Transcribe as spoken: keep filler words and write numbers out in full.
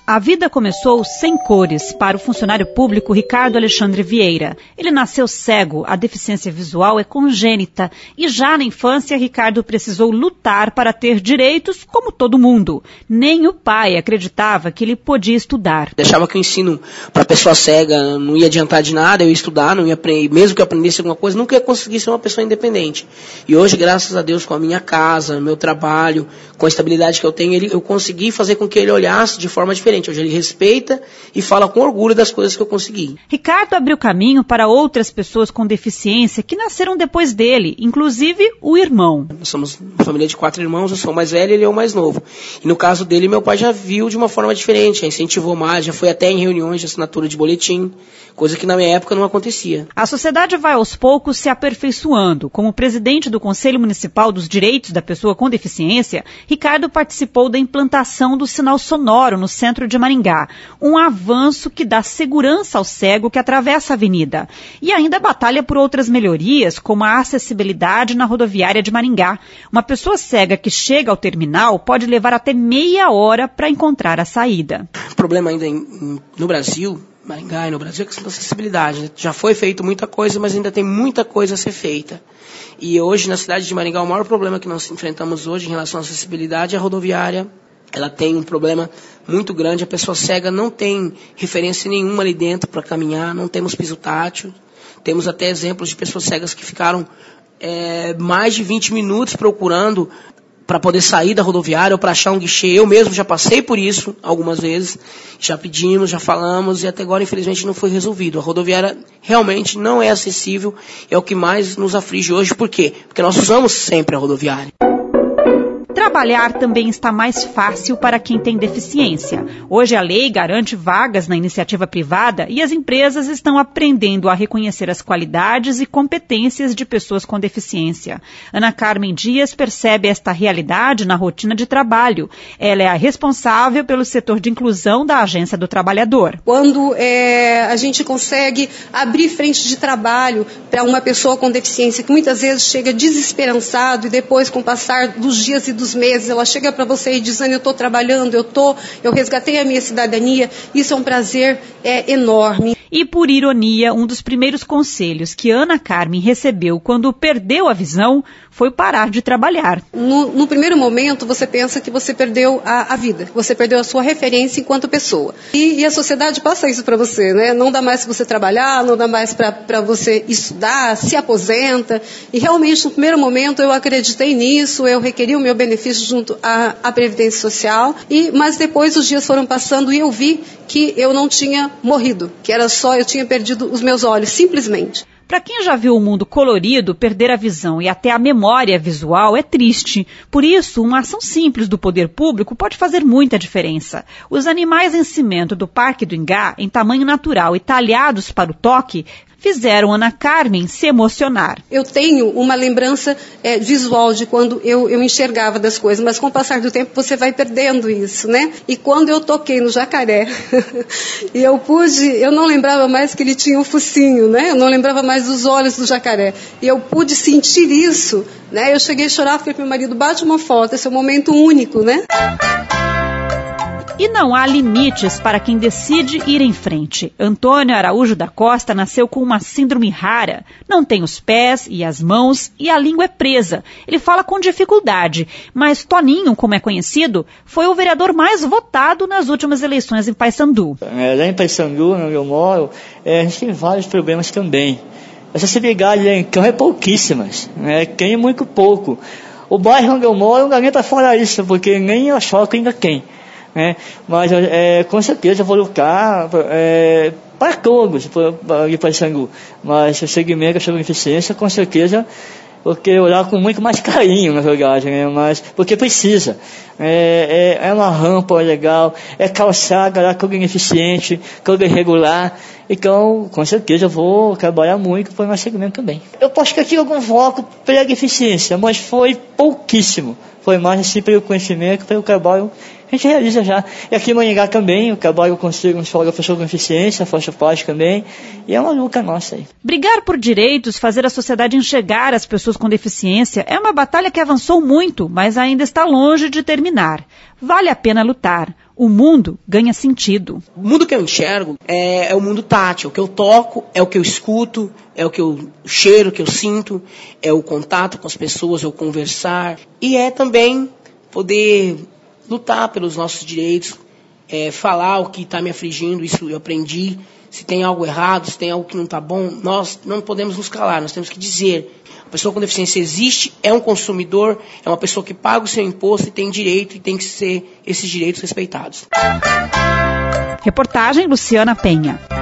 A vida começou sem cores para o funcionário público Ricardo Alexandre Vieira. Ele nasceu cego, a deficiência visual é congênita e já na infância Ricardo precisou lutar para ter direitos como todo mundo. Nem o pai acreditava que ele podia estudar. Deixava que o ensino para pessoa cega não ia adiantar de nada, eu ia estudar, não ia aprender, mesmo que eu aprendesse alguma coisa, nunca ia conseguir ser uma pessoa independente. E hoje, graças a Deus, com a minha casa, meu trabalho, com a estabilidade que eu tenho, ele, eu consegui fazer com que ele olhasse de forma diferente. Hoje ele respeita e fala com orgulho das coisas que eu consegui. Ricardo abriu caminho para outras pessoas com deficiência que nasceram depois dele, inclusive o irmão. Nós somos uma família de quatro irmãos, eu sou o mais velho e ele é o mais novo. E no caso dele, meu pai já viu de uma forma diferente, já incentivou mais, já foi até em reuniões de assinatura de boletim, coisa que na minha época não acontecia. A sociedade vai aos poucos se aperfeiçoando. Como presidente do Conselho Municipal dos Direitos da Pessoa com Deficiência, Ricardo participou da implantação do sinal sonoro no centro de Maringá, um avanço que dá segurança ao cego que atravessa a avenida. E ainda batalha por outras melhorias, como a acessibilidade na rodoviária de Maringá. Uma pessoa cega que chega ao terminal pode levar até meia hora para encontrar a saída. O problema ainda em, no Brasil, Maringá e no Brasil, é a questão da acessibilidade. Já foi feito muita coisa, mas ainda tem muita coisa a ser feita. E hoje, na cidade de Maringá, o maior problema que nós enfrentamos hoje em relação à acessibilidade é a rodoviária. Ela tem um problema muito grande, a pessoa cega não tem referência nenhuma ali dentro para caminhar, não temos piso tátil. Temos até exemplos de pessoas cegas que ficaram é, mais de vinte minutos procurando para poder sair da rodoviária ou para achar um guichê. Eu mesmo já passei por isso algumas vezes, já pedimos, já falamos e até agora infelizmente não foi resolvido. A rodoviária realmente não é acessível, é o que mais nos aflige hoje. Por quê? Porque nós usamos sempre a rodoviária. Trabalhar também está mais fácil para quem tem deficiência. Hoje a lei garante vagas na iniciativa privada e as empresas estão aprendendo a reconhecer as qualidades e competências de pessoas com deficiência. Ana Carmen Dias percebe esta realidade na rotina de trabalho. Ela é a responsável pelo setor de inclusão da Agência do Trabalhador. Quando é, a gente consegue abrir frente de trabalho para uma pessoa com deficiência que muitas vezes chega desesperançado e depois, com o passar dos dias e dos meses, ela chega para você e dizendo, eu estou trabalhando, eu tô, eu resgatei a minha cidadania, isso é um prazer é, enorme. E por ironia, um dos primeiros conselhos que Ana Carmen recebeu quando perdeu a visão foi parar de trabalhar. No, no primeiro momento, você pensa que você perdeu a, a vida, você perdeu a sua referência enquanto pessoa. E, e a sociedade passa isso para você, né? Não dá mais para você trabalhar, não dá mais para você estudar, se aposenta. E realmente, no primeiro momento, eu acreditei nisso, eu requeri o meu benefício junto à, à Previdência Social, e, mas depois os dias foram passando e eu vi que eu não tinha morrido, que era só eu tinha perdido os meus olhos, simplesmente. Para quem já viu o mundo colorido, perder a visão e até a memória visual é triste. Por isso, uma ação simples do poder público pode fazer muita diferença. Os animais em cimento do Parque do Ingá, em tamanho natural e talhados para o toque, fizeram Ana Carmen se emocionar. Eu tenho uma lembrança é, visual de quando eu, eu enxergava das coisas, mas com o passar do tempo você vai perdendo isso, né? E quando eu toquei no jacaré, e eu pude, eu não lembrava mais que ele tinha um focinho, né? Eu não lembrava mais dos olhos do jacaré. E eu pude sentir isso, né? Eu cheguei a chorar porque meu marido bate uma foto, esse é um momento único, né? E não há limites para quem decide ir em frente. Antônio Araújo da Costa nasceu com uma síndrome rara. Não tem os pés e as mãos e a língua é presa. Ele fala com dificuldade, mas Toninho, como é conhecido, foi o vereador mais votado nas últimas eleições em Paissandu. É, lá em Paissandu, onde eu moro, é, a gente tem vários problemas também. A acessibilidade lá em Cão é pouquíssimas, né? Tem muito pouco. O bairro onde eu moro não dá para fora isso, porque nem a choca ainda tem. É, mas é, com certeza eu vou lutar é, para todos para Paissandu, mas o segmento da beneficência com certeza porque olhar com muito mais carinho, na verdade, né? Mas porque precisa. É, é, é uma rampa legal, é calçada lá toda ineficiente, toda irregular. Então, com certeza, eu vou trabalhar muito para o nosso segmento também. Eu posso que eu tive algum voto pela deficiência, mas foi pouquíssimo. Foi mais assim pelo conhecimento, pelo trabalho a gente realiza já. E aqui em Maringá também, o trabalho eu consigo uma escola pessoa com deficiência, faço parte também, e é uma luta nossa aí. Brigar por direitos, fazer a sociedade enxergar as pessoas com deficiência é uma batalha que avançou muito, mas ainda está longe de terminar. Vale a pena lutar. o mundo ganha sentido. O mundo que eu enxergo é, é o mundo tátil, o que eu toco, é o que eu escuto, é o que eu o cheiro que eu sinto, é o contato com as pessoas, é o conversar. E é também poder lutar pelos nossos direitos, é, falar o que está me afligindo, isso eu aprendi. Se tem algo errado, se tem algo que não está bom, nós não podemos nos calar, nós temos que dizer. A pessoa com deficiência existe, é um consumidor, é uma pessoa que paga o seu imposto e tem direito e tem que ser esses direitos respeitados. Reportagem Luciana Penha.